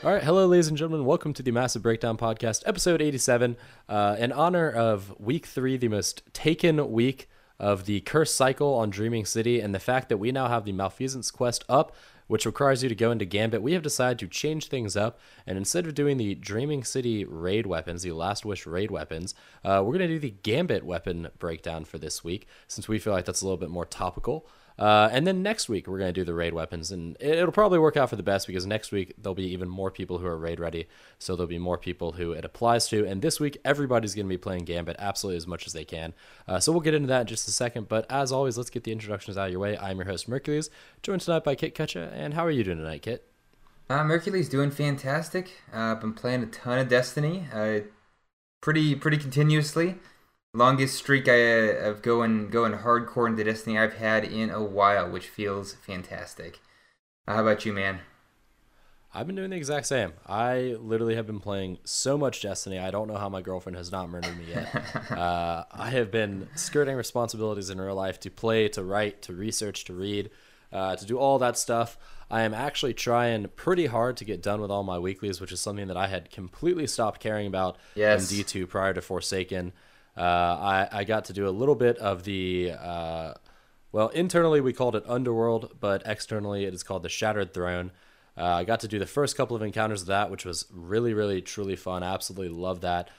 All right, hello, ladies and gentlemen. Welcome to the Massive Breakdown Podcast, episode 87. In honor of week 3, the most taken week of the curse cycle on Dreaming City, and the fact that we now have the Malfeasance quest up, which requires you to go into Gambit, we have decided to change things up. And instead of doing the Dreaming City raid weapons, the Last Wish raid weapons, we're going to do the Gambit weapon breakdown for this week, since we feel like that's a little bit more topical. And then next week, we're going to do the raid weapons, and it'll probably work out for the best because next week there'll be even more people who are raid ready. So there'll be more people who it applies to. And this week, everybody's going to be playing Gambit absolutely as much as they can. So we'll get into that in just a second. But as always, let's get the introductions out of your way. I'm your host, Mercules, joined tonight by Kit Kutcha. And how are you doing tonight, Kit? Mercules doing fantastic. I've been playing a ton of Destiny, pretty continuously. Longest streak of going hardcore into Destiny I've had in a while, which feels fantastic. How about you, man? I've been doing the exact same. I literally have been playing so much Destiny. I don't know how my girlfriend has not murdered me yet. I have been skirting responsibilities in real life to play, to write, to research, to read, to do all that stuff. I am actually trying pretty hard to get done with all my weeklies, which is something that I had completely stopped caring about in D2 prior to Forsaken. I got to do a little bit of the, internally we called it Underworld, but externally it is called the Shattered Throne. I got to do the first couple of encounters of that, which was really, really, truly fun. I absolutely love that.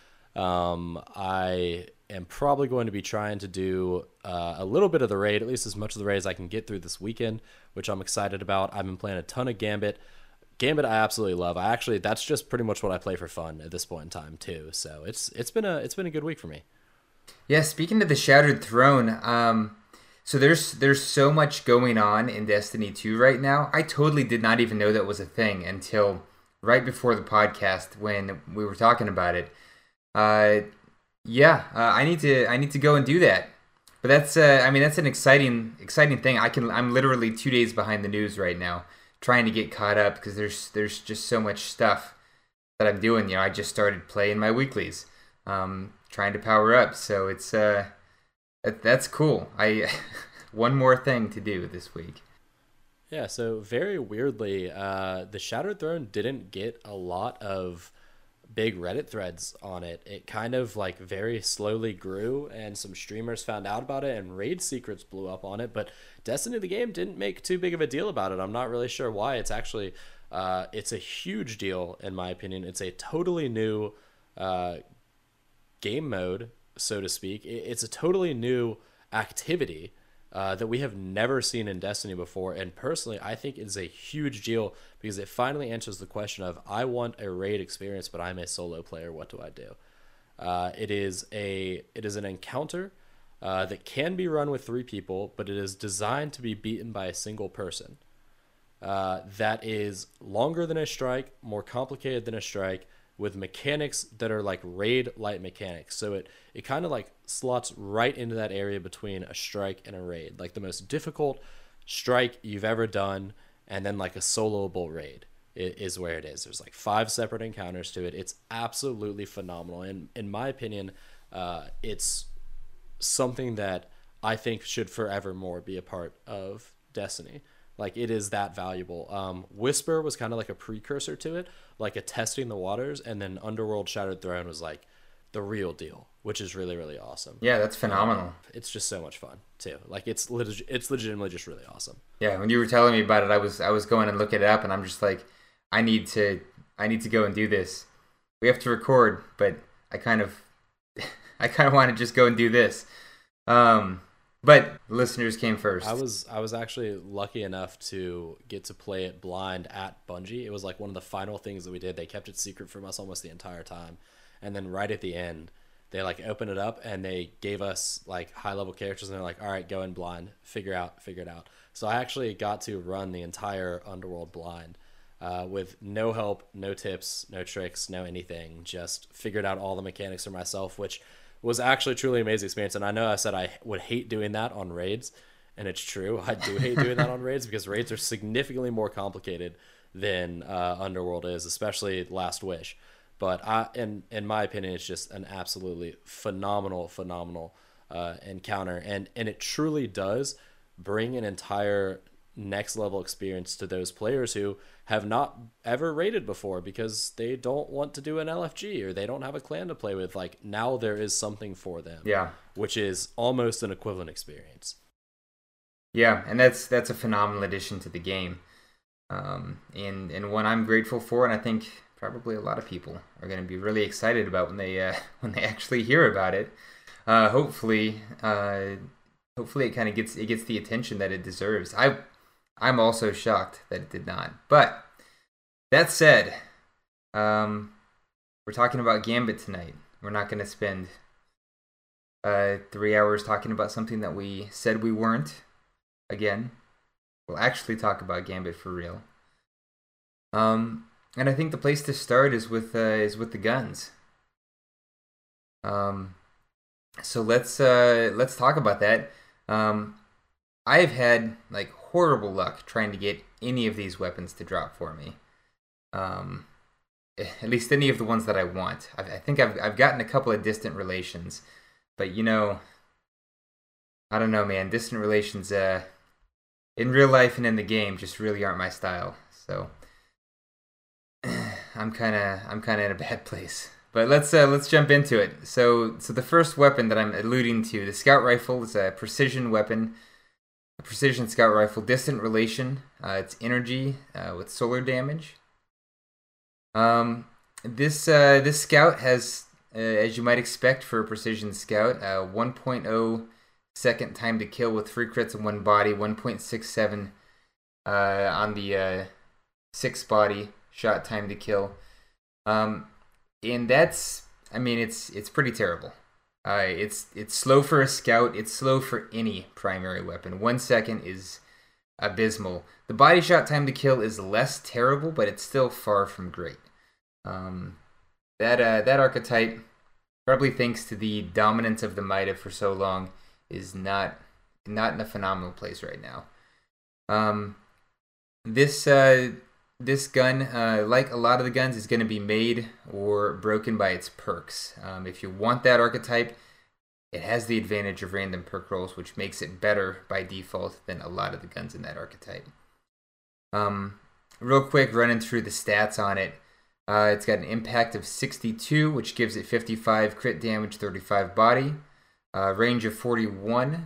I am probably going to be trying to do a little bit of the raid, at least as much of the raid as I can get through this weekend, which I'm excited about. I've been playing a ton of Gambit. Gambit I absolutely love. That's just pretty much what I play for fun at this point in time too. So it's been a good week for me. Yeah, speaking of the Shattered Throne, so there's so much going on in Destiny 2 right now. I totally did not even know that was a thing until right before the podcast when we were talking about it. I need to go and do that. But that's an exciting thing. I'm literally 2 days behind the news right now, trying to get caught up because there's just so much stuff that I'm doing. I just started playing my weeklies. Trying to power up, so it's that's cool. One more thing to do this week. Yeah, so very weirdly, the Shattered Throne didn't get a lot of big Reddit threads on it. It kind of like very slowly grew, and some streamers found out about it, and raid secrets blew up on it. But Destiny the game didn't make too big of a deal about it. I'm not really sure why. It's actually it's a huge deal in my opinion. It's a totally new game mode, so to speak. It's a totally new activity that we have never seen in Destiny before, and personally I think it's a huge deal because it finally answers the question of, I want a raid experience but I'm a solo player, what do I do? It is an encounter that can be run with 3 people, but it is designed to be beaten by a single person. That is longer than a strike, more complicated than a strike, with mechanics that are like raid light mechanics. So it kind of like slots right into that area between a strike and a raid, like the most difficult strike you've ever done, and then like a soloable raid is where it is. There's like 5 separate encounters to it. It's absolutely phenomenal, and in my opinion, it's something that I think should forevermore be a part of Destiny. Like, it is that valuable. Whisper was kind of like a precursor to it, like a testing the waters, and then Underworld Shattered Throne was like the real deal, which is really, really awesome. Yeah, that's phenomenal. It's just so much fun too. Like, it's legitimately just really awesome. Yeah, when you were telling me about it, I was going and looking it up, and I'm just like, I need to go and do this. We have to record, but I kind of want to just go and do this. But listeners came first. I was actually lucky enough to get to play it blind at Bungie. It was like one of the final things that we did. They kept it secret from us almost the entire time. And then right at the end, they like opened it up and they gave us like high level characters, and they're like, all right, go in blind, figure it out. So I actually got to run the entire Underworld blind, with no help, no tips, no tricks, no anything. Just figured out all the mechanics for myself, which was actually truly amazing experience. And I know I said I would hate doing that on raids, and it's true. I do hate doing that on raids because raids are significantly more complicated than Underworld is, especially Last Wish. But in my opinion, it's just an absolutely phenomenal encounter, and it truly does bring an entire next level experience to those players who have not ever raided before because they don't want to do an LFG or they don't have a clan to play with. Like, now there is something for them, Yeah. which is almost an equivalent experience. Yeah, and that's a phenomenal addition to the game, and one I'm grateful for, and I think probably a lot of people are going to be really excited about when they when they actually hear about it. Hopefully, it kind of gets the attention that it deserves. I'm also shocked that it did not. But that said, we're talking about Gambit tonight. We're not going to spend 3 hours talking about something that we said we weren't. Again, we'll actually talk about Gambit for real. And I think the place to start is with the guns. So let's talk about that. I've had like horrible luck trying to get any of these weapons to drop for me. At least any of the ones that I want. I think I've gotten a couple of distant relations, but I don't know, man. Distant relations, in real life and in the game, just really aren't my style. So I'm kind of in a bad place. But let's jump into it. So the first weapon that I'm alluding to, the scout rifle, is a precision weapon, a precision scout rifle, distant relation. It's energy with solar damage. This scout has, as you might expect for a precision scout, 1.0 second time to kill with 3 crits in 1 body, 1.67 on the 6 body shot time to kill. And that's, I mean, it's pretty terrible. It's slow for a scout. It's slow for any primary weapon. 1 second is abysmal. The body shot time to kill is less terrible, but it's still far from great. That archetype, probably thanks to the dominance of the Mida for so long, is not in a phenomenal place right now. This gun, like a lot of the guns, is going to be made or broken by its perks. If you want that archetype, it has the advantage of random perk rolls, which makes it better by default than a lot of the guns in that archetype. Real quick, running through the stats on it. It's got an impact of 62, which gives it 55 crit damage, 35 body. Range of 41.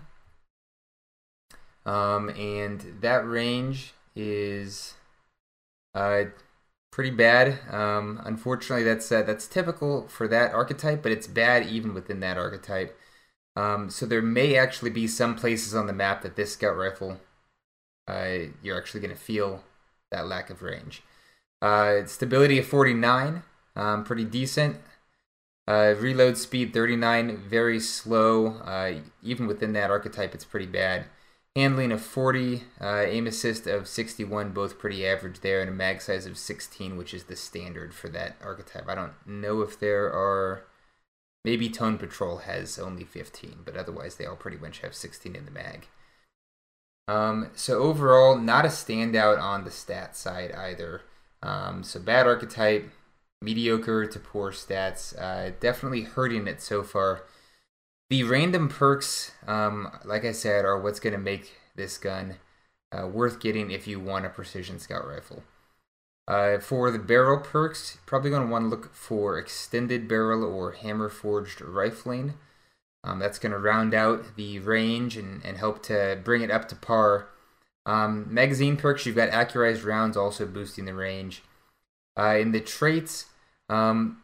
And that range is pretty bad. Unfortunately, that's typical for that archetype, but it's bad even within that archetype. So there may actually be some places on the map that this scout rifle, you're actually going to feel that lack of range. Stability of 49, pretty decent. Reload speed 39, very slow. Even within that archetype, it's pretty bad. Handling of 40, aim assist of 61, both pretty average there, and a mag size of 16, which is the standard for that archetype. I don't know if there are... Maybe Tone Patrol has only 15, but otherwise they all pretty much have 16 in the mag. So overall, not a standout on the stat side either. So bad archetype, mediocre to poor stats, definitely hurting it so far. The random perks, like I said, are what's going to make this gun worth getting if you want a precision scout rifle. For the barrel perks, probably going to want to look for extended barrel or hammer forged rifling. That's going to round out the range and help to bring it up to par. Magazine perks, you've got accurized rounds also boosting the range. In the traits, I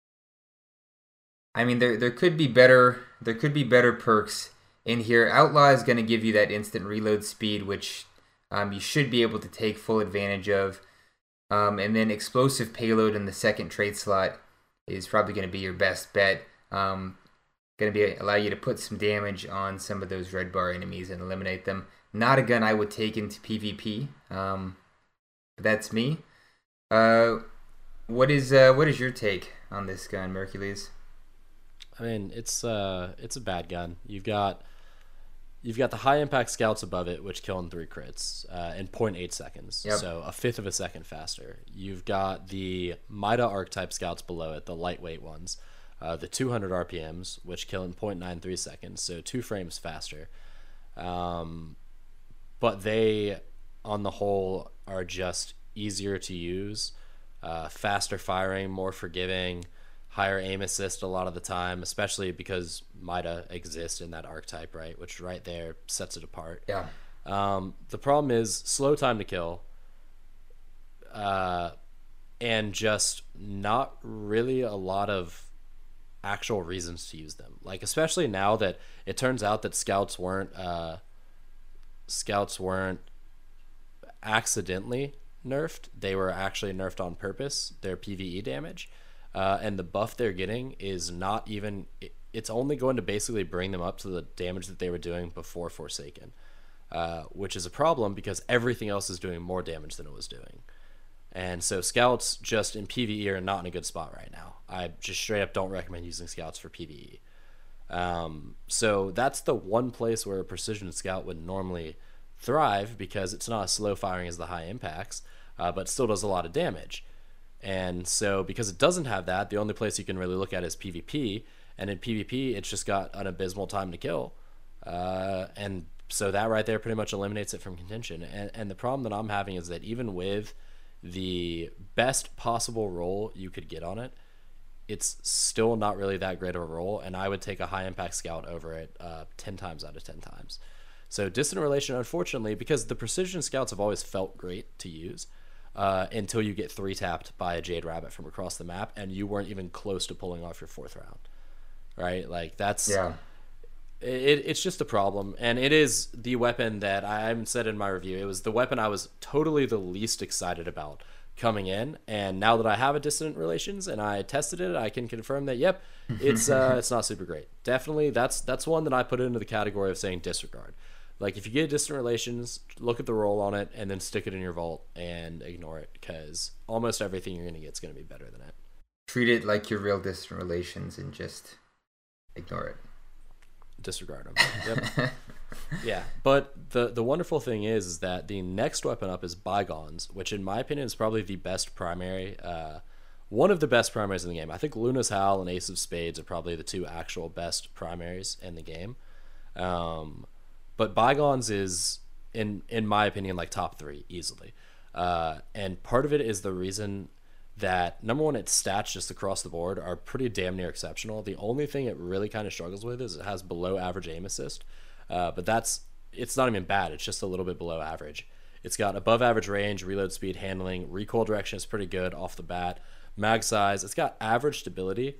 mean, there could be better perks in here. Outlaw is going to give you that instant reload speed, which you should be able to take full advantage of. And then explosive payload in the second trait slot is probably going to be your best bet. Going to allow you to put some damage on some of those red bar enemies and eliminate them. Not a gun I would take into PvP. But that's me. What is your take on this gun, Mercules? I mean, it's a bad gun. You've got the high impact scouts above it, which kill in 3 crits in 0.8 seconds, yep. So a fifth of a second faster. You've got the Mida archetype scouts below it, the lightweight ones, the 200 RPMs, which kill in 0.93 seconds, so 2 frames faster. But they on the whole are just easier to use, faster firing, more forgiving, higher aim assist a lot of the time, especially because Mida exists in that archetype, right? Which right there sets it apart. Yeah. The problem is slow time to kill, and just not really a lot of actual reasons to use them. Like, especially now that it turns out that scouts weren't accidentally nerfed. They were actually nerfed on purpose, their PvE damage. And the buff they're getting is not even, it's only going to basically bring them up to the damage that they were doing before Forsaken, which is a problem because everything else is doing more damage than it was doing. And so scouts just in PvE are not in a good spot right now. I just straight up don't recommend using scouts for PvE. So that's the one place where a precision scout would normally thrive, because it's not as slow firing as the high impacts, but still does a lot of damage. And so because it doesn't have that, the only place you can really look at is PvP, and in PvP it's just got an abysmal time to kill, and so that right there pretty much eliminates it from contention. And the problem that I'm having is that even with the best possible roll you could get on it, it's still not really that great of a roll, and I would take a high impact scout over it 10 times out of 10 times. So Distant Relation, unfortunately, because the precision scouts have always felt great to use, until you get 3-tapped by a Jade Rabbit from across the map and you weren't even close to pulling off your 4th round, right? Like, that's, Yeah. it's just a problem. And it is the weapon that I haven't said in my review, it was the weapon I was totally the least excited about coming in, and now that I have a Distant Relations and I tested it, I can confirm that yep, it's not super great. Definitely that's one that I put into the category of saying disregard. Like, if you get Distant Relations, look at the roll on it and then stick it in your vault and ignore it, because almost everything you're going to get is going to be better than it. Treat it like your real Distant Relations and just ignore it. Disregard them. Yep. Yeah, but the wonderful thing is that the next weapon up is Bygones, which in my opinion is probably the best primary, one of the best primaries in the game. I think Luna's Howl and Ace of Spades are probably the two actual best primaries in the game. But Bygones is, in my opinion, like top 3 easily. And part of it is the reason that, number one, its stats just across the board are pretty damn near exceptional. The only thing it really kind of struggles with is it has below average aim assist. But it's not even bad. It's just a little bit below average. It's got above average range, reload speed, handling, recoil direction is pretty good off the bat. Mag size, it's got average stability.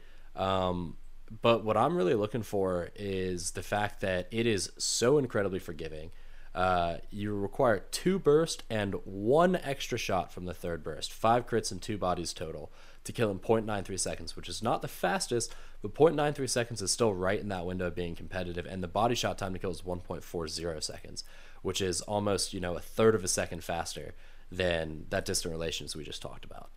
But what I'm really looking for is the fact that it is so incredibly forgiving. You require 2 burst and 1 extra shot from the 3rd burst, 5 crits and 2 bodies total to kill in 0.93 seconds, which is not the fastest, but 0.93 seconds is still right in that window of being competitive. And the body shot time to kill is 1.40 seconds, which is almost, a third of a second faster than that Distant Relations we just talked about.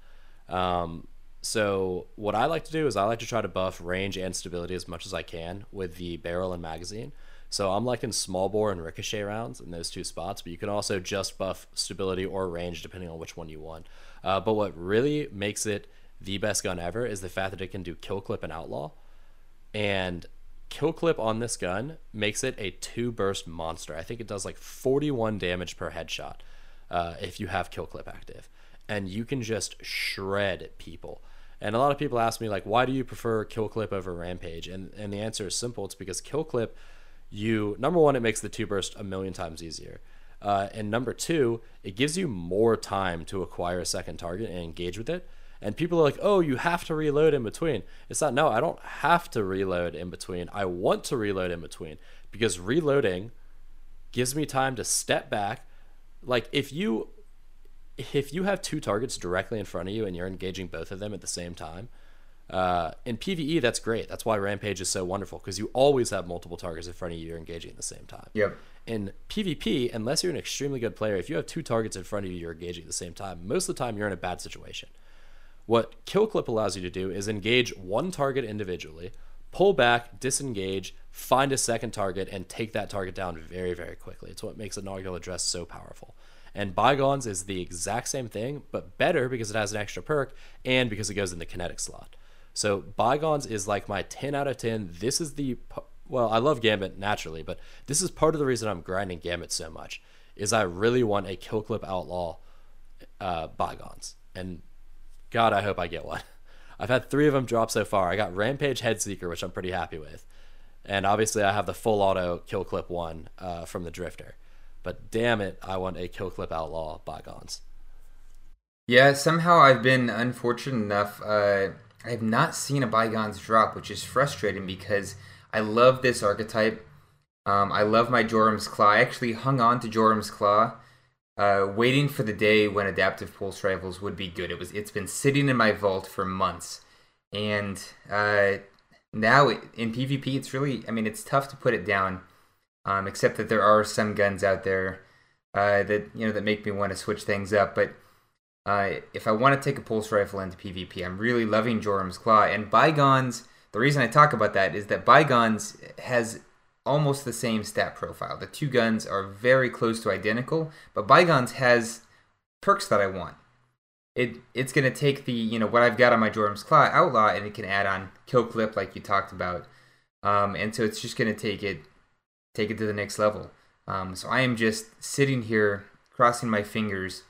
So what I like to do is I like to try to buff range and stability as much as I can with the barrel and magazine. So I'm liking small bore and ricochet rounds in those 2 spots, but you can also just buff stability or range depending on which one you want. But what really makes it the best gun ever is the fact that it can do kill clip and outlaw. And kill clip on this gun makes it a 2 burst monster. I think it does like 41 damage per headshot if you have kill clip active. And you can just shred people. And a lot of people ask me, like, why do you prefer kill clip over rampage? And the answer is simple. It's because kill clip, number one, it makes the 2 burst a million times easier. And number 2, it gives you more time to acquire a second target and engage with it. And people are like, oh, you have to reload in between. It's not, no, I don't have to reload in between. I want to reload in between, because reloading gives me time to step back. Like, if you have 2 targets directly in front of you and you're engaging both of them at the same time, in PvE, that's great. That's why Rampage is so wonderful, because you always have multiple targets in front of you you're engaging at the same time. Yep. In PvP, unless you're an extremely good player, if you have 2 targets in front of you you're engaging at the same time, most of the time you're in a bad situation. What kill clip allows you to do is engage 1 target individually, pull back, disengage, find a second target, and take that target down very, very quickly. It's what makes Inaugural Address so powerful. And Bygones is the exact same thing, but better because it has an extra perk and because it goes in the kinetic slot. So Bygones is like my 10 out of 10. This is well, I love Gambit naturally, but this is part of the reason I'm grinding Gambit so much, is I really want a Kill Clip Outlaw Bygones. And God, I hope I get one. I've had 3 of them drop so far. I got Rampage Headseeker, which I'm pretty happy with. And obviously I have the full auto Kill Clip one from the Drifter. But damn it, I want a Kill Clip Outlaw Bygones. Yeah, somehow I've been unfortunate enough. I have not seen a Bygones drop, which is frustrating because I love this archetype. I love my Joram's Claw. I actually hung on to Joram's Claw, waiting for the day when adaptive pulse rifles would be good. It's been sitting in my vault for months, and now in PvP, it's really, I mean, it's tough to put it down. Except that there are some guns out there that that make me want to switch things up. But if I want to take a pulse rifle into PvP, I'm really loving Joram's Claw. And Bygones, the reason I talk about that is that Bygones has almost the same stat profile. The 2 guns are very close to identical, but Bygones has perks that I want. It's going to take the, what I've got on my Joram's Claw Outlaw, and it can add on Kill Clip like you talked about. And so it's just going to take it to the next level. So I am just sitting here, crossing my fingers,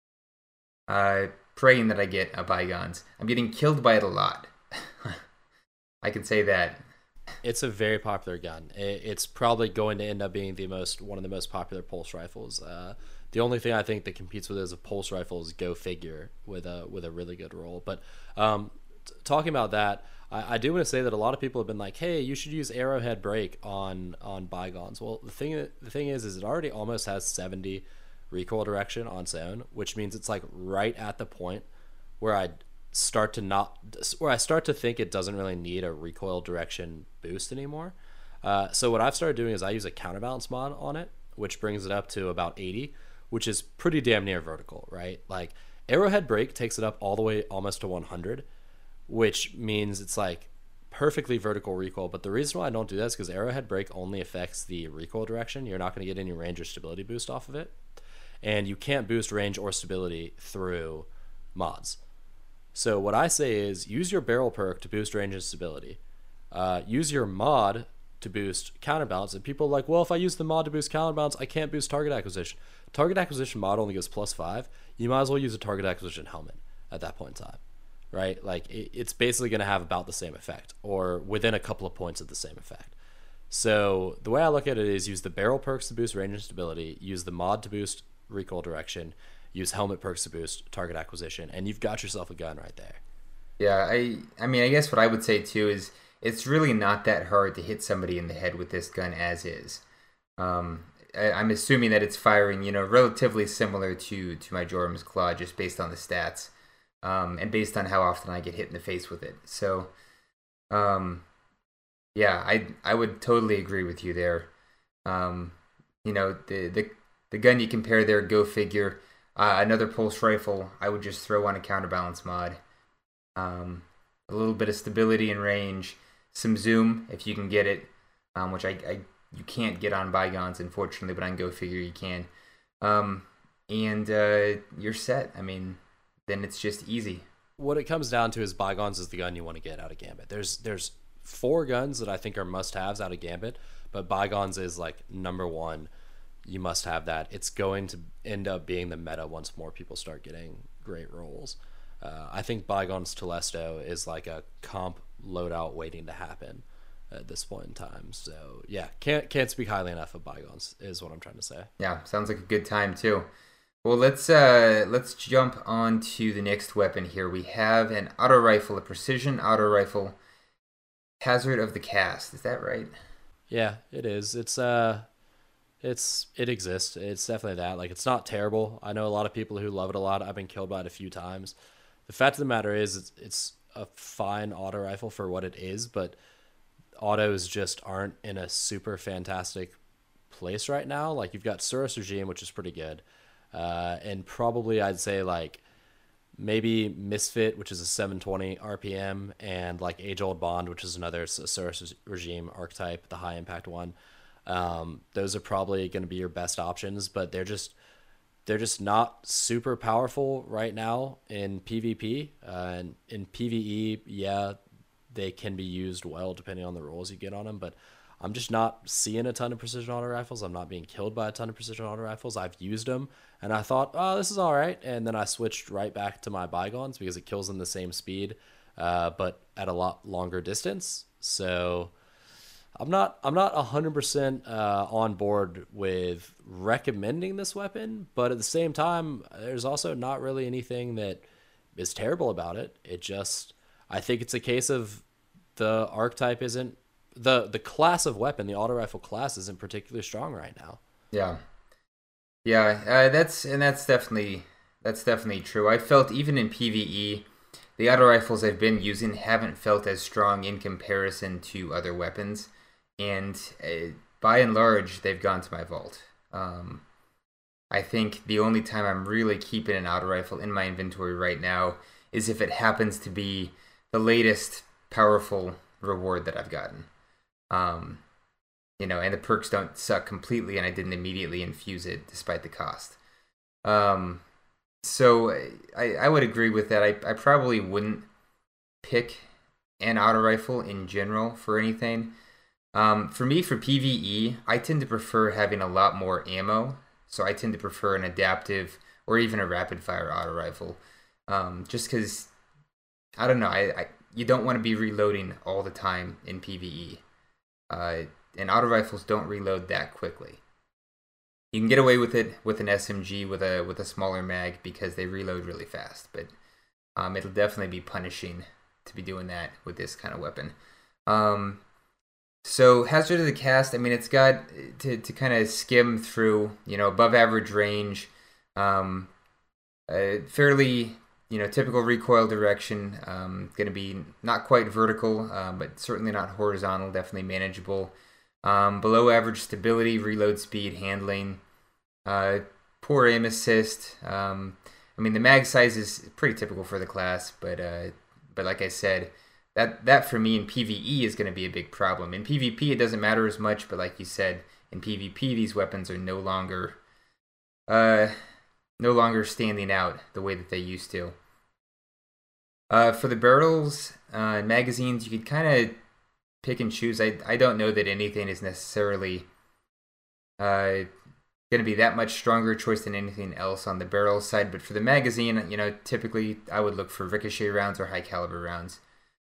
praying that I get a Bygones. I'm getting killed by it a lot. I can say that. It's a very popular gun. It's probably going to end up being one of the most popular pulse rifles. The only thing I think that competes with it as a pulse rifle is Go Figure with a really good roll. But talking about that, I do want to say that a lot of people have been like, hey, you should use Arrowhead Break on Bygones. Well, the thing is it already almost has 70 recoil direction on its own, which means it's like right at the point where I start to think it doesn't really need a recoil direction boost anymore. So what I've started doing is I use a counterbalance mod on it, which brings it up to about 80, which is pretty damn near vertical, right? Like Arrowhead Break takes it up all the way almost to 100, which means it's like perfectly vertical recoil. But the reason why I don't do that is because Arrowhead Break only affects the recoil direction. You're not going to get any range or stability boost off of it. And you can't boost range or stability through mods. So what I say is use your barrel perk to boost range and stability. Use your mod to boost counterbalance. And people are like, well, if I use the mod to boost counterbalance, I can't boost target acquisition. Target acquisition mod only gives +5. You might as well use a target acquisition helmet at that point in time. Right? Like it's basically going to have about the same effect, or within a couple of points of the same effect. So the way I look at it is use the barrel perks to boost range and stability, use the mod to boost recoil direction, use helmet perks to boost target acquisition, and you've got yourself a gun right there. Yeah, I mean, I guess what I would say too is it's really not that hard to hit somebody in the head with this gun as is. I'm assuming that it's firing, relatively similar to my Joram's Claw, just based on the stats. And based on how often I get hit in the face with it. So, yeah, I would totally agree with you there. The gun you compare there, Go Figure, another pulse rifle, I would just throw on a counterbalance mod. A little bit of stability and range, some zoom if you can get it, which you can't get on Bygones, unfortunately, but on Go Figure you can. And you're set. I mean, then it's just easy. What it comes down to is Bygones is the gun you want to get out of Gambit. There's 4 guns that I think are must-haves out of Gambit, but Bygones is like number 1. You must have that. It's going to end up being the meta once more people start getting great rolls. I think Bygones Telesto is like a comp loadout waiting to happen at this point in time. So yeah, can't speak highly enough of Bygones is what I'm trying to say. Yeah, sounds like a good time too. Well, let's jump on to the next weapon here. We have an auto rifle, a precision auto rifle, Hazard of the Cast. Is that right? Yeah, it is. It exists. It's definitely that. Like, it's not terrible. I know a lot of people who love it a lot. I've been killed by it a few times. The fact of the matter is, it's a fine auto rifle for what it is, but autos just aren't in a super fantastic place right now. Like, you've got Suros Regime, which is pretty good. And probably I'd say like maybe Misfit, which is a 720 RPM, and like Age Old Bond, which is another Suros Regime archetype, the high impact one. Those are probably going to be your best options, but they're just not super powerful right now in PvP. And in PvE, yeah, they can be used well depending on the rolls you get on them, but I'm just not seeing a ton of precision auto rifles. I'm not being killed by a ton of precision auto rifles. I've used them and I thought, oh, this is all right. And then I switched right back to my bygones because it kills them the same speed, but at a lot longer distance. So I'm not 100% on board with recommending this weapon, but at the same time, there's also not really anything that is terrible about it. I think it's a case of the archetype isn't the class of weapon, the auto rifle class isn't particularly strong right now. Yeah, yeah, that's definitely true. I felt even in PvE, the auto rifles I've been using haven't felt as strong in comparison to other weapons, and by and large, they've gone to my vault. I think the only time I'm really keeping an auto rifle in my inventory right now is if it happens to be the latest powerful reward that I've gotten. And the perks don't suck completely, and I didn't immediately infuse it despite the cost. So I would agree with that. I probably wouldn't pick an auto rifle in general for anything. For me, for PvE, I tend to prefer having a lot more ammo. So I tend to prefer an adaptive or even a rapid fire auto rifle. Just because, I don't know, you don't want to be reloading all the time in PvE. And auto rifles don't reload that quickly. You can get away with it with an SMG with a smaller mag because they reload really fast, but it'll definitely be punishing to be doing that with this kind of weapon. So Hazard of the Cast, I mean, it's got to kind of skim through, above average range, fairly, typical recoil direction, going to be not quite vertical, but certainly not horizontal, definitely manageable. Below average stability, reload speed, handling, poor aim assist. I mean, the mag size is pretty typical for the class, but like I said, that for me in PvE is going to be a big problem. In PvP, it doesn't matter as much, but like you said, in PvP, these weapons are no longer standing out the way that they used to. For the barrels and magazines, you could kind of pick and choose. I don't know that anything is necessarily going to be that much stronger choice than anything else on the barrel side. But for the magazine, typically I would look for ricochet rounds or high caliber rounds.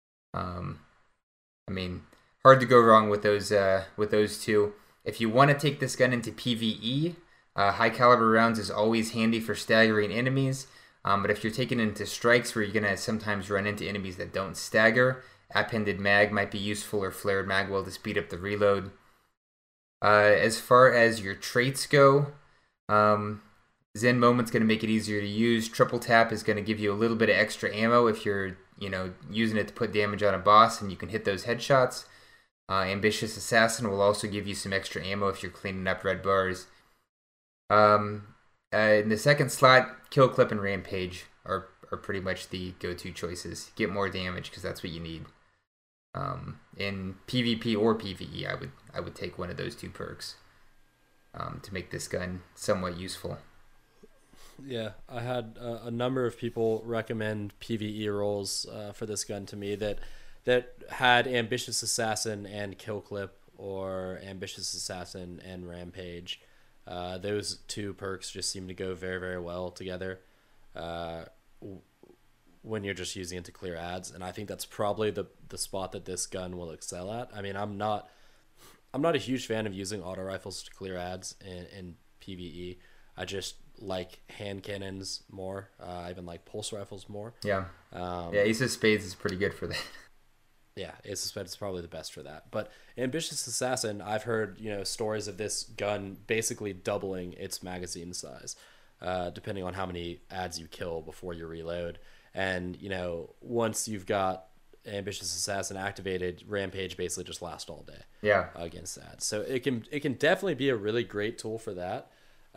I mean, hard to go wrong with those two. If you want to take this gun into PvE, high caliber rounds is always handy for staggering enemies. But if you're taking it into strikes where you're going to sometimes run into enemies that don't stagger, appended mag might be useful, or flared magwell to speed up the reload. As far as your traits go, Zen Moment's going to make it easier to use. Triple Tap is going to give you a little bit of extra ammo if you're using it to put damage on a boss and you can hit those headshots. Ambitious Assassin will also give you some extra ammo if you're cleaning up red bars. In the second slot, Kill Clip and Rampage are pretty much the go-to choices. Get more damage because that's what you need. In PvP or PvE, I would take one of those two perks to make this gun somewhat useful. Yeah, I had a number of people recommend PvE roles for this gun to me that had Ambitious Assassin and Kill Clip, or Ambitious Assassin and Rampage. Those two perks just seem to go very, very well together when you're just using it to clear ads, and I think that's probably the spot that this gun will excel at. I mean, I'm not a huge fan of using auto rifles to clear ads in PvE. I just like hand cannons more. I even like pulse rifles more. Yeah. Ace of Spades is pretty good for that. Yeah, Ace of Spades is probably the best for that. But Ambitious Assassin, I've heard stories of this gun basically doubling its magazine size, depending on how many ads you kill before you reload. And once you've got Ambitious Assassin activated, Rampage basically just lasts all day. Yeah. Against that, so it can definitely be a really great tool for that.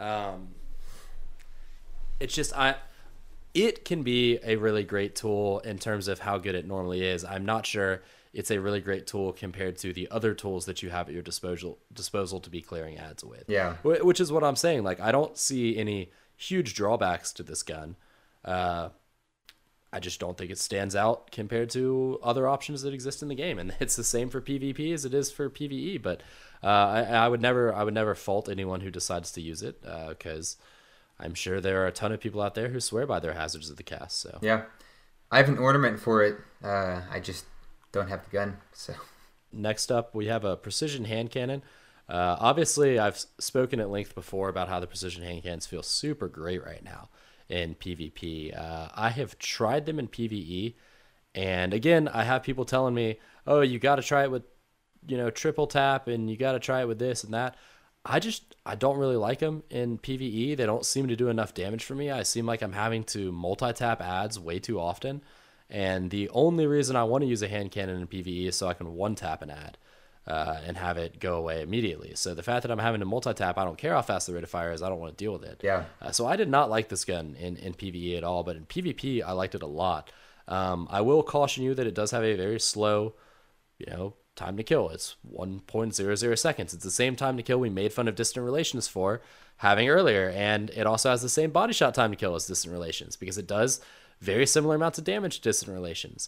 It's just it can be a really great tool in terms of how good it normally is. I'm not sure it's a really great tool compared to the other tools that you have at your disposal to be clearing ads with. Yeah. Which is what I'm saying. Like, I don't see any huge drawbacks to this gun. I just don't think it stands out compared to other options that exist in the game, and it's the same for PvP as it is for PvE. But I would never fault anyone who decides to use it, because I'm sure there are a ton of people out there who swear by their hazards of the cast. So Yeah, I have an ornament for it. I just don't have the gun. So next up, we have a precision hand cannon. Obviously, I've spoken at length before about how the precision hand cannons feel super great right now in PvP. I have tried them in PvE, and again, I have people telling me, "Oh, you got to try it with, triple tap, and you got to try it with this and that." I don't really like them in PvE. They don't seem to do enough damage for me. I seem like I'm having to multi-tap ads way too often. And the only reason I want to use a hand cannon in PvE is so I can one-tap an ad and have it go away immediately. So the fact that I'm having to multi-tap, I don't care how fast the rate of fire is. I don't want to deal with it. yeah, So I did not like this gun in PvE at all, but in PvP, I liked it a lot. I will caution you that it does have a very slow, time to kill. It's 1.00 seconds. It's the same time to kill we made fun of Distant Relations for having earlier, and it also has the same body shot time to kill as Distant Relations because it does very similar amounts of damage to Distant Relations.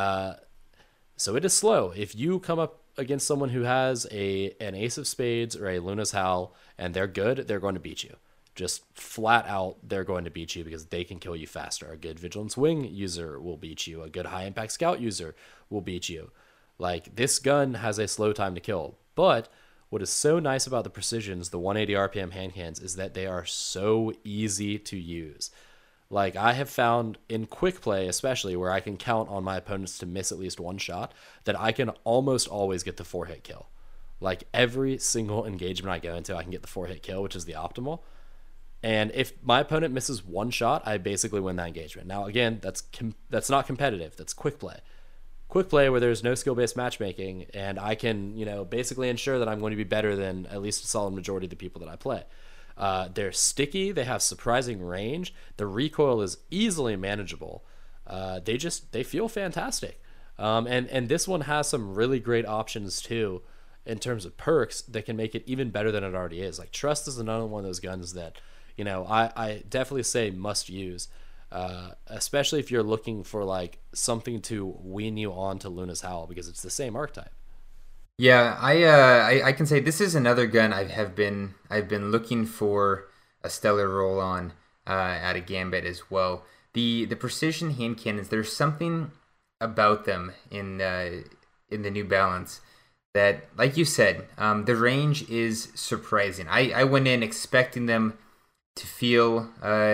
So it is slow. If you come up against someone who has an Ace of Spades or a Luna's Howl and they're good, they're going to beat you. Just flat out, they're going to beat you because they can kill you faster. A good Vigilance Wing user will beat you. A good High Impact Scout user will beat you. Like, this gun has a slow time to kill. But what is so nice about the Precisions, the 180 RPM hand cannons, is that they are so easy to use. Like, I have found in quick play, especially, where I can count on my opponents to miss at least one shot, that I can almost always get the 4-hit kill. Like, every single engagement I go into, I can get the 4-hit kill, which is the optimal. And if my opponent misses one shot, I basically win that engagement. Now, again, that's not competitive. That's quick play. Quick play where there's no skill-based matchmaking, and I can, basically ensure that I'm going to be better than at least a solid majority of the people that I play. They're sticky. They have surprising range. The recoil is easily manageable. They feel fantastic. And this one has some really great options too, in terms of perks that can make it even better than it already is. Like, Trust is another one of those guns that, I definitely say must use. Especially if you're looking for like something to wean you on to Luna's Howl, because it's the same archetype. Yeah, I can say this is another gun I've been looking for a stellar roll on at a Gambit as well. The precision hand cannons, there's something about them in the New Balance that, like you said, the range is surprising. I went in expecting them to feel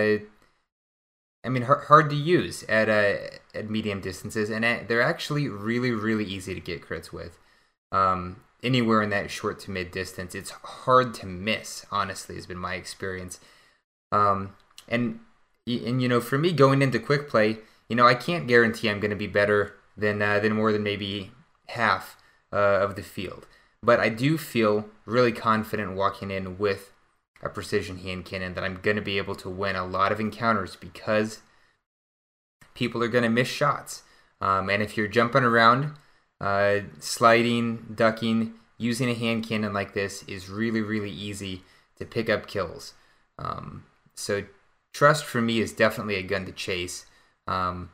hard to use at medium distances, and they're actually really, really easy to get crits with. Anywhere in that short to mid distance, it's hard to miss, honestly, has been my experience. And for me, going into quick play, I can't guarantee I'm going to be better than more than maybe half of the field. But I do feel really confident walking in with a precision hand cannon that I'm going to be able to win a lot of encounters because people are going to miss shots. And if you're jumping around, sliding, ducking, using a hand cannon like this is really, really easy to pick up kills. So Trust for me is definitely a gun to chase. And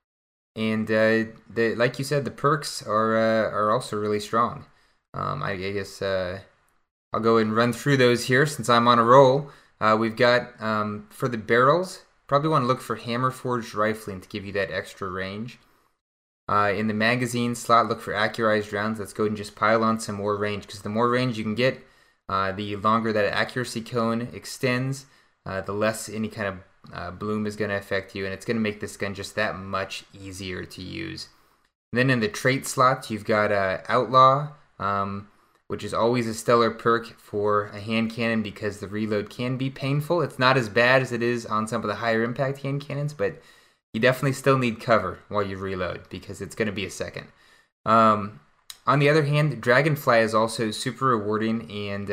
like you said, the perks are also really strong. I guess I'll go ahead and run through those here since I'm on a roll. We've got, for the barrels, probably want to look for Hammer Forged Rifling to give you that extra range. In the magazine slot, look for accurized rounds. Let's go ahead and just pile on some more range, because the more range you can get, the longer that accuracy cone extends, the less any kind of bloom is going to affect you, and it's going to make this gun just that much easier to use. And then in the trait slot, you've got Outlaw, which is always a stellar perk for a hand cannon because the reload can be painful. It's not as bad as it is on some of the higher impact hand cannons, but you definitely still need cover while you reload because it's going to be a second. On the other hand, Dragonfly is also super rewarding, and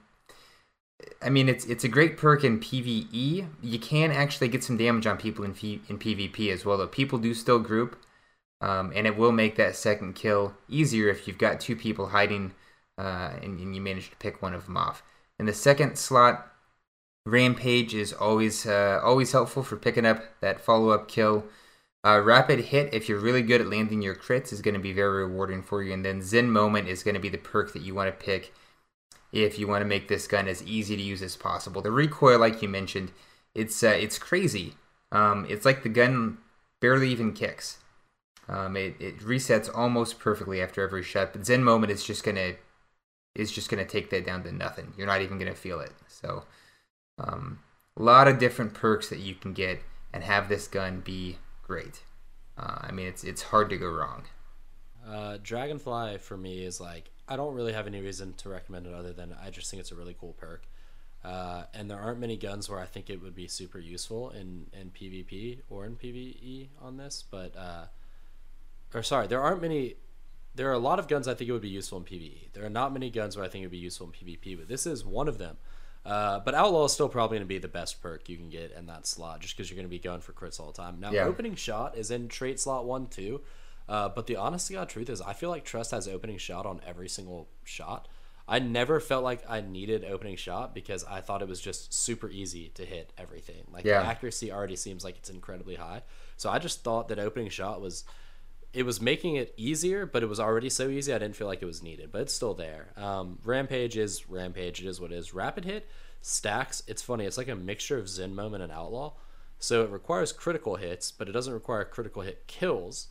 it's a great perk in PvE. You can actually get some damage on people in PvP as well, though people do still group, and it will make that second kill easier if you've got two people hiding and you manage to pick one of them off. In the second slot, Rampage is always helpful for picking up that follow-up kill. Rapid Hit, if you're really good at landing your crits, is going to be very rewarding for you. And then Zen Moment is going to be the perk that you want to pick if you want to make this gun as easy to use as possible. The recoil, like you mentioned, it's crazy. It's like the gun barely even kicks. It resets almost perfectly after every shot. But Zen Moment is just gonna take that down to nothing. You're not even gonna feel it. So, a lot of different perks that you can get and have this gun be great. I mean, it's hard to go wrong. Dragonfly for me is like, I don't really have any reason to recommend it other than I just think it's a really cool perk. And there aren't many guns where I think it would be super useful in PvP or in PvE on this, but there aren't many. There are a lot of guns I think it would be useful in PvE. There are not many guns where I think it would be useful in PvP, but this is one of them. But Outlaw is still probably going to be the best perk you can get in that slot, just because you're going to be going for crits all the time. Now, Opening Shot is in trait slot 1 too, but the honest to God truth is I feel like Trust has Opening Shot on every single shot. I never felt like I needed Opening Shot because I thought it was just super easy to hit everything. Like the accuracy already seems like it's incredibly high. So I just thought that Opening Shot was making it easier, but it was already so easy I didn't feel like it was needed, but it's still there. Rampage is Rampage. It is what it is. Rapid Hit stacks. It's funny. It's like a mixture of Zen Moment and Outlaw. So it requires critical hits, but it doesn't require critical hit kills.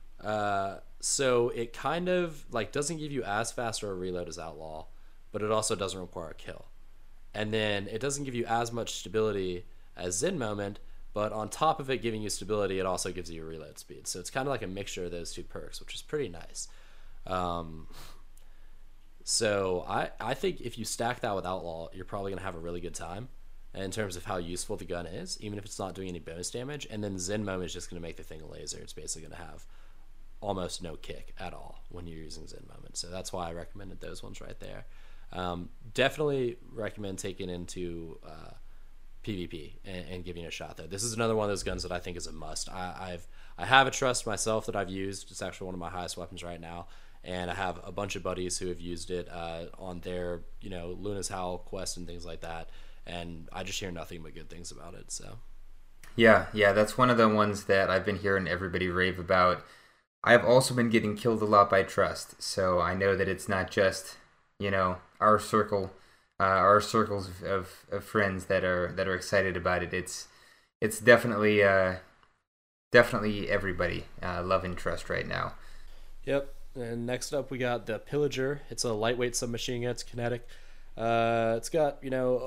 So it kind of like doesn't give you as fast or a reload as Outlaw, but it also doesn't require a kill. And then it doesn't give you as much stability as Zen Moment, but on top of it giving you stability, it also gives you a reload speed. So it's kind of like a mixture of those two perks, which is pretty nice. So I think if you stack that with Outlaw, you're probably going to have a really good time in terms of how useful the gun is, even if it's not doing any bonus damage. And then Zen Moment is just going to make the thing a laser. It's basically going to have almost no kick at all when you're using Zen Moment. So that's why I recommended those ones right there. Definitely recommend taking into PvP and giving it a shot there. This is another one of those guns that I think is a must. I have a Trust myself that I've used. It's actually one of my highest weapons right now, and I have a bunch of buddies who have used it on their Luna's Howl quest and things like that, and I just hear nothing but good things about it. So yeah, that's one of the ones that I've been hearing everybody rave about. I've also been getting killed a lot by Trust, so I know that it's not just our circle. Our circles of friends that are excited about it. It's definitely everybody loving Trust right now. Yep. And next up we got the Pillager. It's a lightweight submachine gun. It's kinetic. It's got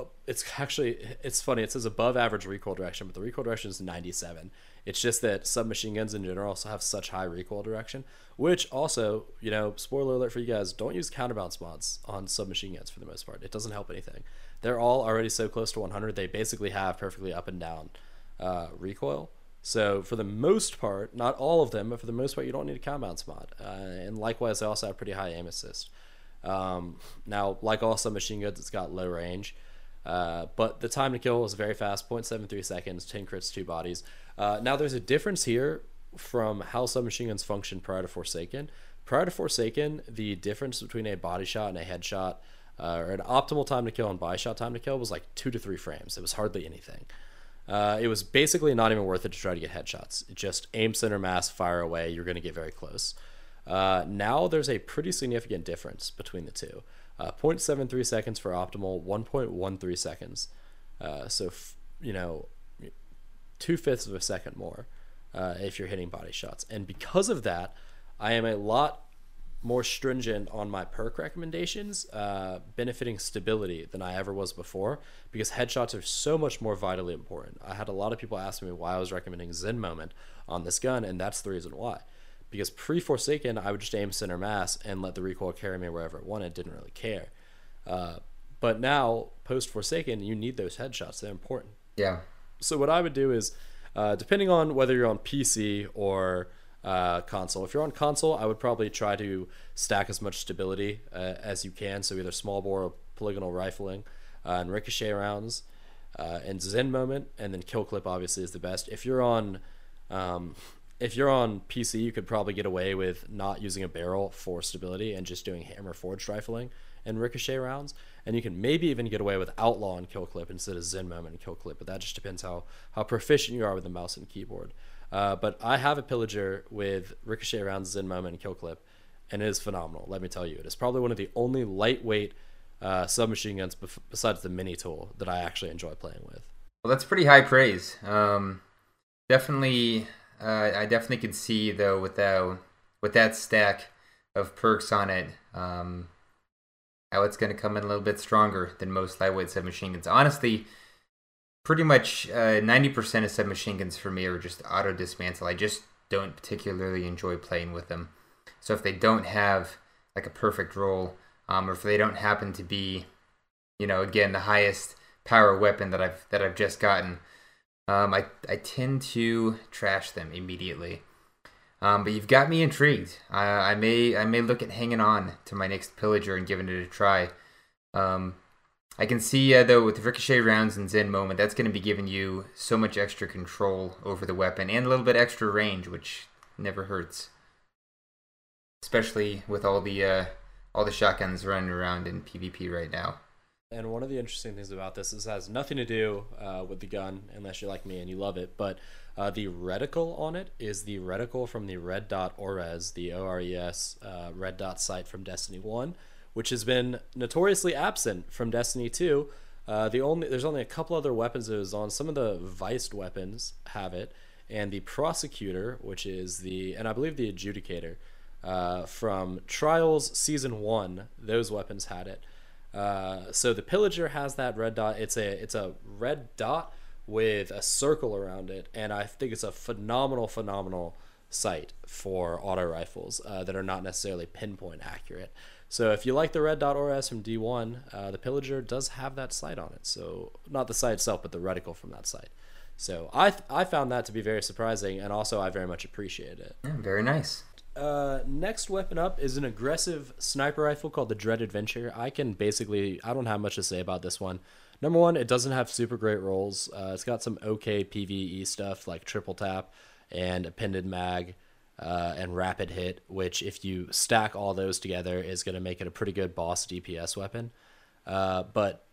it's funny. It says above average recoil direction, but the recoil direction is 97. It's just that submachine guns in general also have such high recoil direction, which also, spoiler alert for you guys, don't use counterbalance mods on submachine guns for the most part. It doesn't help anything. They're all already so close to 100. They basically have perfectly up and down recoil. So for the most part, not all of them, but for the most part, you don't need a counterbalance mod. And likewise, they also have pretty high aim assist. Now, like all submachine guns, it's got low range. But the time to kill is very fast, 0.73 seconds, 10 crits, 2 bodies. Now, there's a difference here from how submachine guns function prior to Forsaken. Prior to Forsaken, the difference between a body shot and a headshot, or an optimal time to kill and body shot time to kill, was like 2 to 3 frames. It was hardly anything. It was basically not even worth it to try to get headshots. It just aim, center, mass, fire away. You're going to get very close. Now there's a pretty significant difference between the two. 0.73 seconds for optimal, 1.13 seconds. So 2/5 of a second more if you're hitting body shots. And because of that, I am a lot more stringent on my perk recommendations, benefiting stability than I ever was before, because headshots are so much more vitally important. I had a lot of people ask me why I was recommending Zen Moment on this gun, and that's the reason why. Because pre-Forsaken, I would just aim center mass and let the recoil carry me wherever it wanted. Didn't really care. But now, post-Forsaken, you need those headshots. They're important. Yeah. So what I would do is, depending on whether you're on PC or console. If you're on console, I would probably try to stack as much stability as you can. So either small bore or polygonal rifling and ricochet rounds and Zen Moment, and then kill clip obviously is the best. If you're on PC, you could probably get away with not using a barrel for stability and just doing hammer forged rifling and ricochet rounds. And you can maybe even get away with outlaw and kill clip instead of Zen Moment and kill clip, but that just depends how proficient you are with the mouse and keyboard. But I have a pillager with ricochet rounds, Zen moment, and kill clip, and it is phenomenal. Let me tell you, it is probably one of the only lightweight submachine guns besides the mini tool that I actually enjoy playing with. Well, that's pretty high praise. Definitely, I definitely could see though with that stack of perks on it, how it's going to come in a little bit stronger than most lightweight submachine guns. Honestly, pretty much 90% of submachine guns for me are just auto dismantle. I just don't particularly enjoy playing with them. So if they don't have like a perfect roll, or if they don't happen to be, again, the highest power weapon that I've just gotten, I tend to trash them immediately. But you've got me intrigued. I may look at hanging on to my next pillager and giving it a try. I can see though with ricochet rounds and Zen moment, that's going to be giving you so much extra control over the weapon and a little bit extra range, which never hurts. Especially with all the shotguns running around in PvP right now. And one of the interesting things about this is it has nothing to do with the gun, unless you're like me and you love it. But the reticle on it is the reticle from the Red Dot Ores, the ORES Red Dot sight from Destiny 1, which has been notoriously absent from Destiny 2. There's only a couple other weapons it was on. Some of the Viced weapons have it, and the Prosecutor, which is and I believe the Adjudicator from Trials Season 1, those weapons had it. So the Pillager has that red dot. It's a red dot with a circle around it, and I think it's a phenomenal sight for auto rifles that are not necessarily pinpoint accurate. So if you like the Red Dot ORS from D1, the Pillager does have that sight on it. So not the sight itself, but the reticle from that sight. So I found that to be very surprising, and also I very much appreciated it. Yeah, very nice. Next weapon up is an aggressive sniper rifle called the Dread Adventure. I don't have much to say about this one. Number one, it doesn't have super great rolls. It's got some okay PvE stuff like triple tap and appended mag and rapid hit, which if you stack all those together is going to make it a pretty good boss DPS weapon. But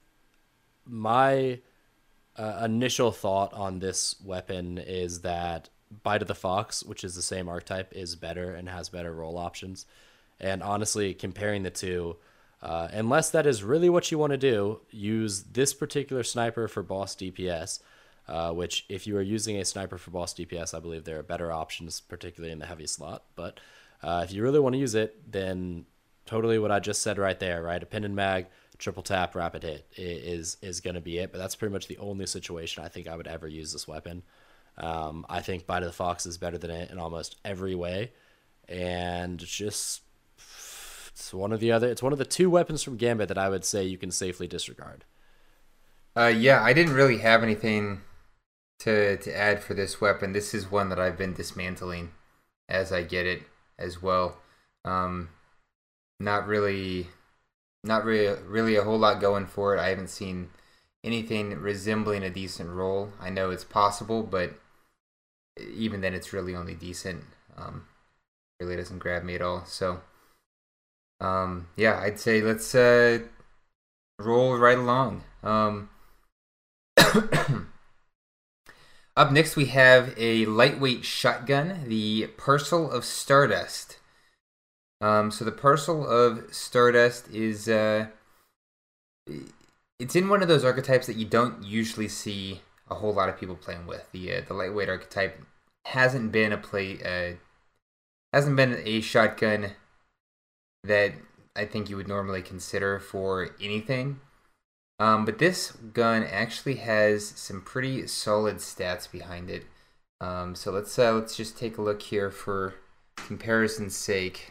my initial thought on this weapon is that Bite of the Fox, which is the same archetype, is better and has better roll options. And honestly, comparing the two, unless that is really what you want to do, use this particular sniper for boss DPS, which if you are using a sniper for boss DPS, I believe there are better options, particularly in the heavy slot. But if you really want to use it, then totally what I just said right there, right? Appended mag, triple tap, rapid hit is going to be it. But that's pretty much the only situation I think I would ever use this weapon. I think Bite of the Fox is better than it in almost every way, and it's one of the two weapons from Gambit that I would say you can safely disregard. Yeah, I didn't really have anything to add for this weapon. This is one that I've been dismantling as I get it as well. Not really a whole lot going for it. I haven't seen anything resembling a decent roll. I know it's possible, but even then it's really only decent. Really doesn't grab me at all. So yeah, I'd say let's roll right along. Up next we have a lightweight shotgun, the Parcel of Stardust. So the Parcel of Stardust is it's in one of those archetypes that you don't usually see a whole lot of people playing with. The lightweight archetype hasn't been a shotgun that I think you would normally consider for anything. But this gun actually has some pretty solid stats behind it. So let's just take a look here for comparison's sake.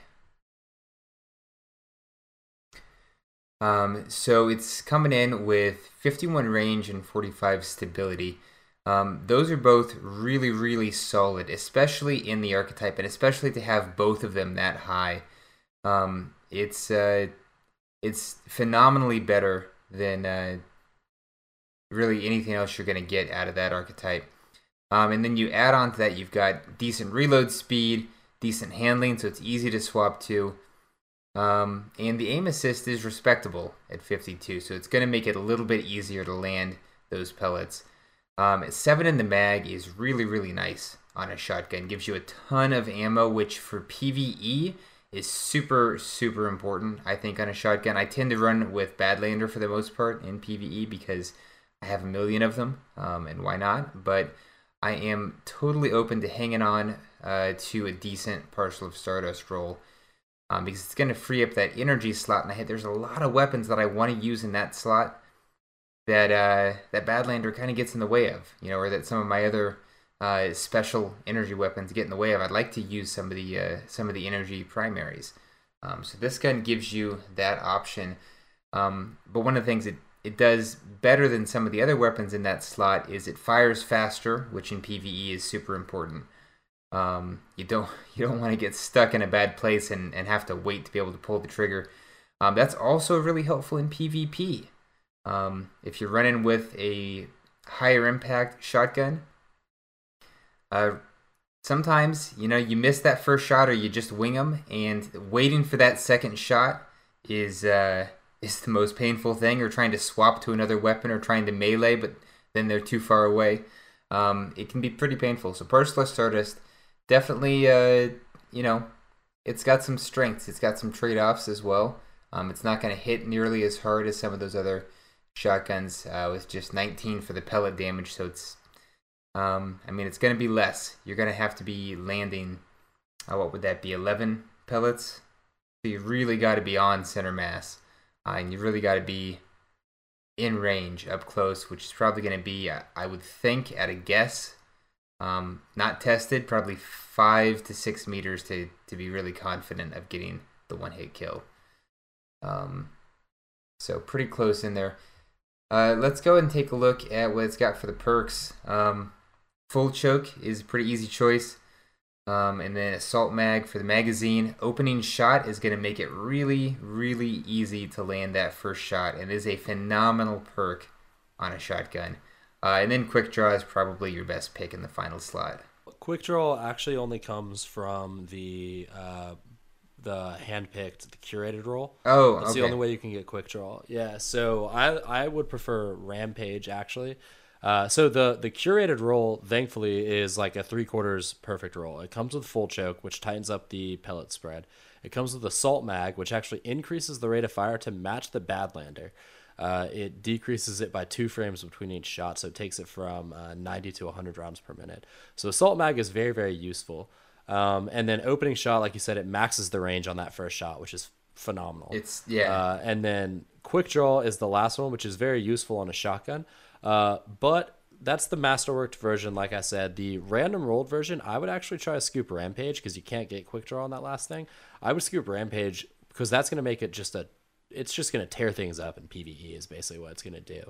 So it's coming in with 51 range and 45 stability. Those are both really, really solid, especially in the archetype, and especially to have both of them that high. It's phenomenally better than really anything else you're going to get out of that archetype. And then you add on to that, you've got decent reload speed, decent handling, so it's easy to swap to. And the aim assist is respectable at 52, so it's going to make it a little bit easier to land those pellets. Seven in the mag is really, really nice on a shotgun. Gives you a ton of ammo, which for PvE is super, super important, I think, on a shotgun. I tend to run with Badlander for the most part in PvE because I have a million of them, and why not? But I am totally open to hanging on to a decent Parcel of Stardust roll, because it's going to free up that energy slot. And there's a lot of weapons that I want to use in that slot that that Badlander kind of gets in the way of, or that some of my other special energy weapons get in the way of. I'd like to use some of the energy primaries. So this gun gives you that option. But one of the things it does better than some of the other weapons in that slot is it fires faster, which in PvE is super important. You don't want to get stuck in a bad place and have to wait to be able to pull the trigger. That's also really helpful in PvP. If you're running with a higher impact shotgun, sometimes you miss that first shot or you just wing them, and waiting for that second shot is the most painful thing. Or trying to swap to another weapon or trying to melee, but then they're too far away. It can be pretty painful. So Parcel of Stardust definitely, it's got some strengths. It's got some trade-offs as well. It's not going to hit nearly as hard as some of those other shotguns with just 19 for the pellet damage. So it's, it's going to be less. You're going to have to be landing, what would that be, 11 pellets? So you really got to be on center mass. And you really got to be in range up close, which is probably going to be, I would think, at a guess, not tested, probably 5 to 6 meters to be really confident of getting the one-hit kill. So pretty close in there. Let's go and take a look at what it's got for the perks. Full choke is a pretty easy choice. And then assault mag for the magazine. Opening shot is going to make it really, really easy to land that first shot. And it is a phenomenal perk on a shotgun. And then quick draw is probably your best pick in the final slot. Quick draw actually only comes from the hand-picked, the curated roll. Oh, That's okay. the only way you can get quick draw. Yeah, so I would prefer Rampage, actually. So the curated roll, thankfully, is like a 3/4 perfect roll. It comes with full choke, which tightens up the pellet spread. It comes with assault mag, which actually increases the rate of fire to match the Badlander. It decreases it by 2 frames between each shot, so it takes it from 90 to 100 rounds per minute. So assault mag is very, very useful. And then opening shot, like you said, it maxes the range on that first shot, which is phenomenal. And then quick draw is the last one, which is very useful on a shotgun. But that's the masterworked version. Like I said, the random rolled version, I would actually try a scoop Rampage because you can't get quick draw on that last thing. I would scoop Rampage because that's going to make it it's just going to tear things up in PvE is basically what it's going to do.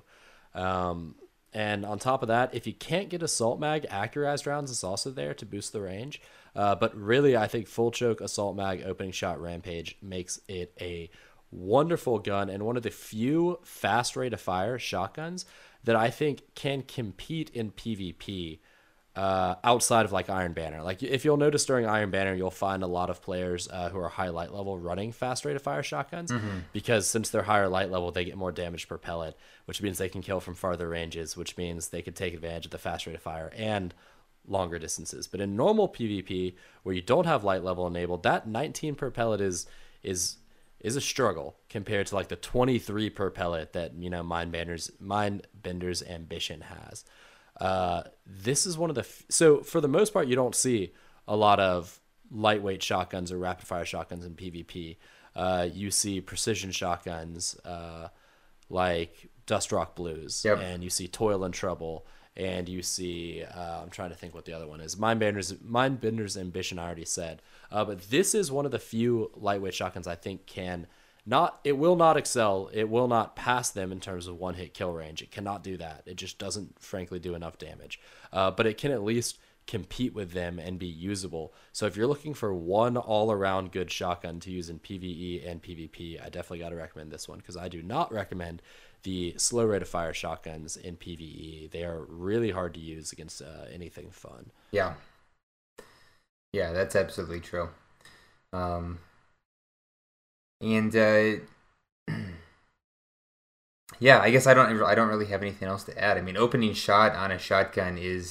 And on top of that, if you can't get assault mag, accurized rounds is also there to boost the range. But really, I think full choke, assault mag, opening shot, Rampage makes it a wonderful gun and one of the few fast rate of fire shotguns that I think can compete in PvP outside of like Iron Banner. Like if you'll notice during Iron Banner, you'll find a lot of players who are high light level running fast rate of fire shotguns because since they're higher light level, they get more damage per pellet, which means they can kill from farther ranges, which means they could take advantage of the fast rate of fire and longer distances. But in normal PvP, where you don't have light level enabled, that 19 per pellet is a struggle compared to like the 23 per pellet that Mindbender's Ambition has. This is one of the so for the most part you don't see a lot of lightweight shotguns or rapid fire shotguns in PvP. You see precision shotguns like Dustrock Blues, and you see Toil and Trouble, and you see I'm trying to think what the other one is. Mindbender's Ambition I already said. But this is one of the few lightweight shotguns I think it will not excel. It will not pass them in terms of one-hit kill range. It cannot do that. It just doesn't, frankly, do enough damage. But it can at least compete with them and be usable. So if you're looking for one all-around good shotgun to use in PvE and PvP, I definitely got to recommend this one because I do not recommend the slow rate of fire shotguns in PvE. They are really hard to use against anything fun. Yeah, that's absolutely true. Yeah, I guess I don't really have anything else to add. I mean, opening shot on a shotgun is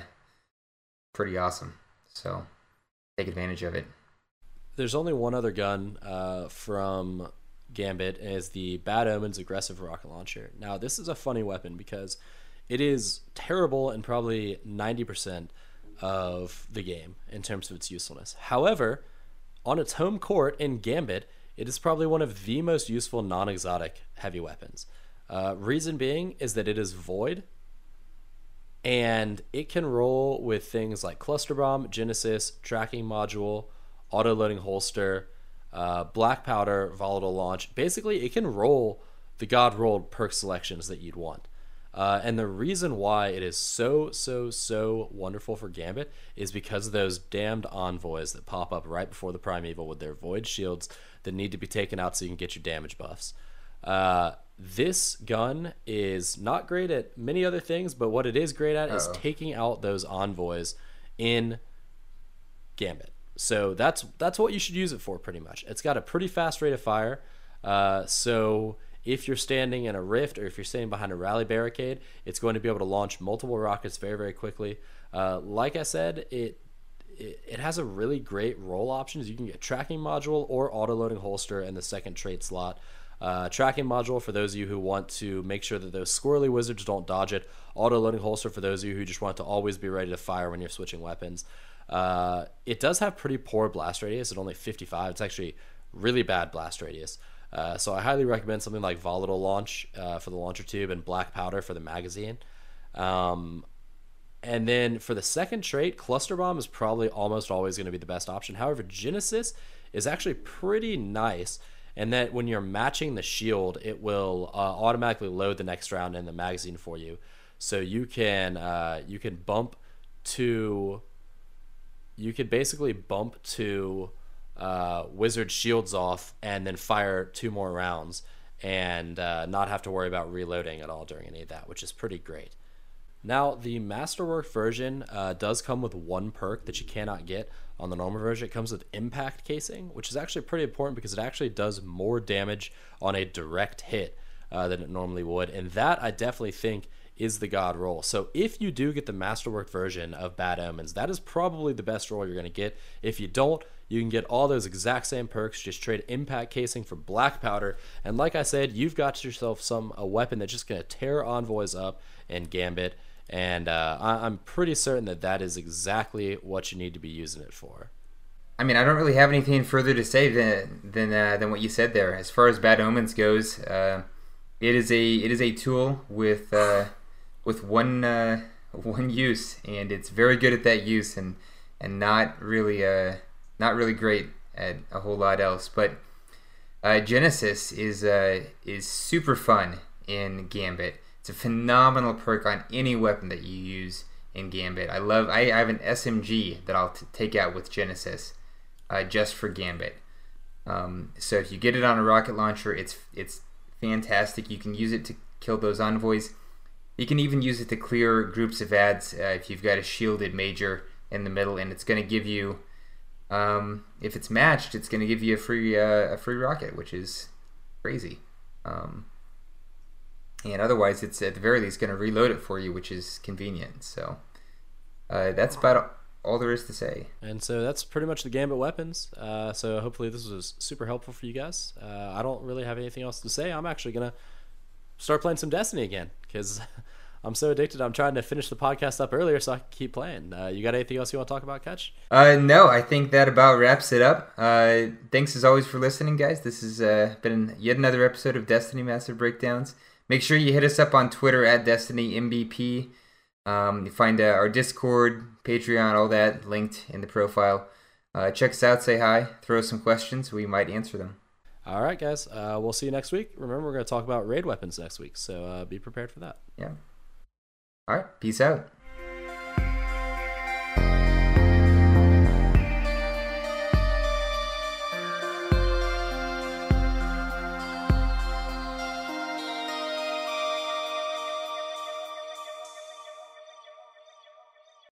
pretty awesome. So take advantage of it. There's only one other gun from Gambit, and is the Bad Omens Aggressive Rocket Launcher. Now, this is a funny weapon because it is terrible in probably 90% of the game in terms of its usefulness. However, on its home court in Gambit, it is probably one of the most useful non-exotic heavy weapons. Reason being is that it is void, and it can roll with things like Cluster Bomb, Genesis, Tracking Module, Auto-Loading Holster, Black Powder, Volatile Launch. Basically, it can roll the God-rolled perk selections that you'd want. And the reason why it is so wonderful for Gambit is because of those damned envoys that pop up right before the Primeval with their void shields that need to be taken out so you can get your damage buffs. This gun is not great at many other things, but what it is great at is taking out those envoys in Gambit. So that's what you should use it for, pretty much. It's got a pretty fast rate of fire. So if you're standing in a rift or if you're standing behind a rally barricade, it's going to be able to launch multiple rockets very quickly. Like I said, it has a really great roll options. You can get Tracking Module or Auto-Loading Holster in the second trait slot. Tracking Module for those of you who want to make sure that those squirrely wizards don't dodge it. Auto-Loading Holster for those of you who just want to always be ready to fire when you're switching weapons. It does have pretty poor blast radius at only 55. It's actually really bad blast radius. So I highly recommend something like Volatile Launch for the launcher tube and Black Powder for the magazine. And then for the second trait, Cluster Bomb is probably almost always going to be the best option. However, Genesis is actually pretty nice, and that when you're matching the shield, it will automatically load the next round in the magazine for you. So you can bump to... You could basically bump to wizard shields off and then fire 2 more rounds and not have to worry about reloading at all during any of that, which is pretty great. Now, the Masterwork version does come with one perk that you cannot get on the normal version. It comes with Impact Casing, which is actually pretty important because it actually does more damage on a direct hit than it normally would, and that I definitely think is the God roll. So if you do get the Masterwork version of Bad Omens, that is probably the best roll you're going to get. If you don't, you can get all those exact same perks. Just trade Impact Casing for Black Powder, and like I said, you've got yourself a weapon that's just going to tear envoys up in Gambit, and I'm pretty certain that is exactly what you need to be using it for. I mean, I don't really have anything further to say than what you said there. As far as Bad Omens goes, it is a tool with one use, and it's very good at that use, and not really great at a whole lot else. But Genesis is super fun in Gambit. It's a phenomenal perk on any weapon that you use in Gambit. I have an SMG that I'll take out with Genesis just for Gambit. So if you get it on a rocket launcher, it's fantastic. You can use it to kill those envoys. You can even use it to clear groups of ads if you've got a shielded major in the middle, and it's going to give you, if it's matched, it's going to give you a free rocket, which is crazy. And otherwise, it's at the very least going to reload it for you, which is convenient. So that's about all there is to say. And so that's pretty much the Gambit weapons. So hopefully this was super helpful for you guys. I don't really have anything else to say. I'm actually going to start playing some Destiny again because I'm so addicted. I'm trying to finish the podcast up earlier so I can keep playing. You got anything else you want to talk about, Catch? No, I think that about wraps it up. Thanks as always for listening, guys. This has been yet another episode of Destiny Massive Breakdowns. Make sure you hit us up on Twitter at DestinyMBP. You find our Discord, Patreon, all that linked in the profile. Check us out, say hi, throw us some questions. We might answer them. All right, guys. We'll see you next week. Remember, we're going to talk about raid weapons next week, so be prepared for that. Yeah. All right. Peace out.